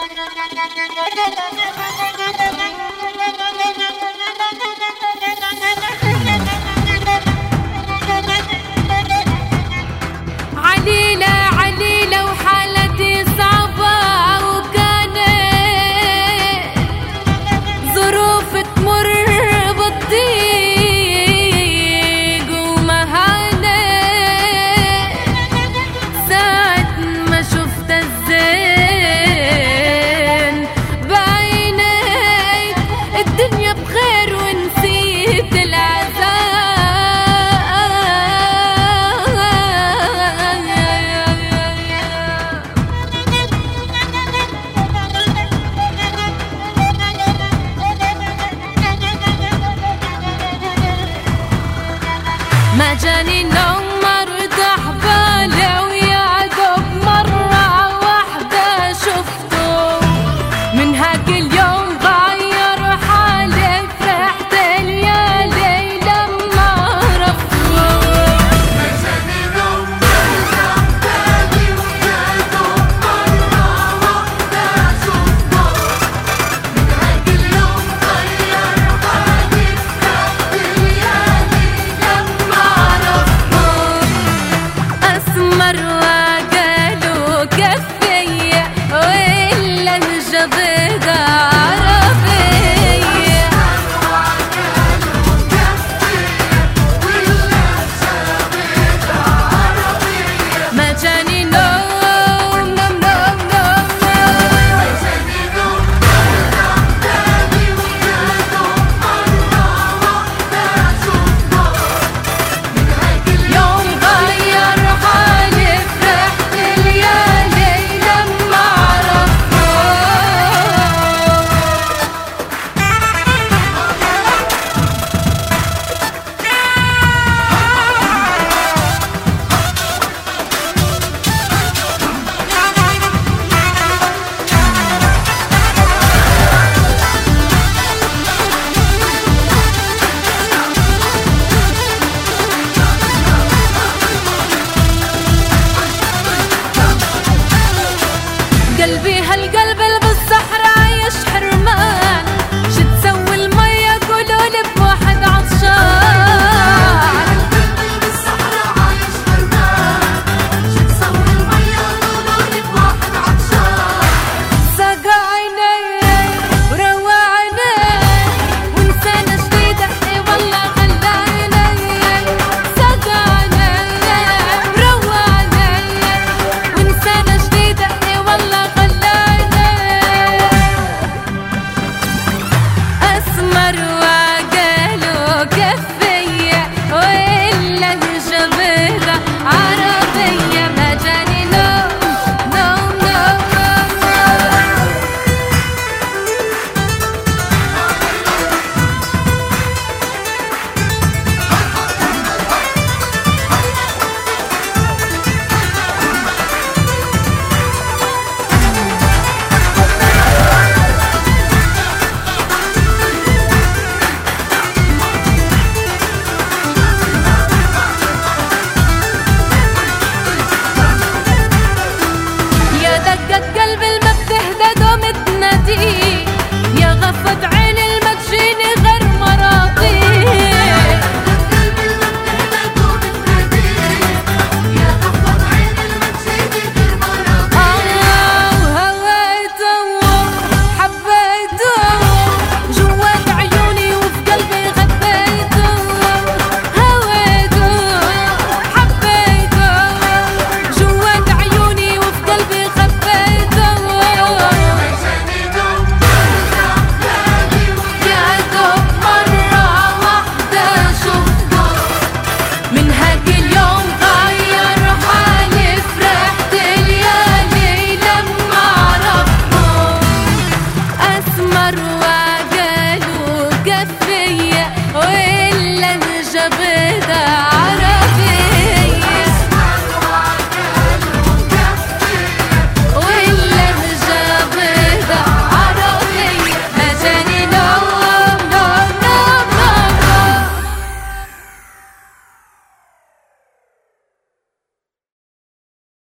عليلة وحالتي صعبة، وكانت ظروف تمر بالضيق ومهانة. ساعة ما شفت الزين بعينيك الدنيا بخير ونسيت العذاب. ما جاني نوم مرتاح بالي، ويا دوب مرة واحدة شفته. من هاك اليوم غير حالي، فرحت الليالي لما عرفته. ما جاني نوم مرتاح بالي، ويا دوب مرة واحدة شفته. من هاك اليوم غير حالي، فرحت الليالي لما أسمر وقالوا كفية، وإلا الجبهة عربية. ما جاني نوم نوم نوم نوم ما جاني نوم مرتاح بالي، ويا دوب مرة واحدة شفته. من هاك يوم غير حالي، فرحت الليالي لما عرفته. قلبي هالقلب اللي بالصحراء عايش حرمان، شو تسوي المية قولولي بواحد عطشان. بالصحراء عايش حرمان، شو تسوي المية قولولي بواحد عطشان. سقى عيني وروى عيني، وانسانة جديدة اي والله خلى عيني. سقى عيني وروى عيني، وانسانة جديدة اي والله خلى عيني. أسمر وقالوا كفية، وإلا الجبهة عربية. ما جاني نوم نوم نوم نوم. يا دقة قلب اللي ما بتهدى دوم تنادي،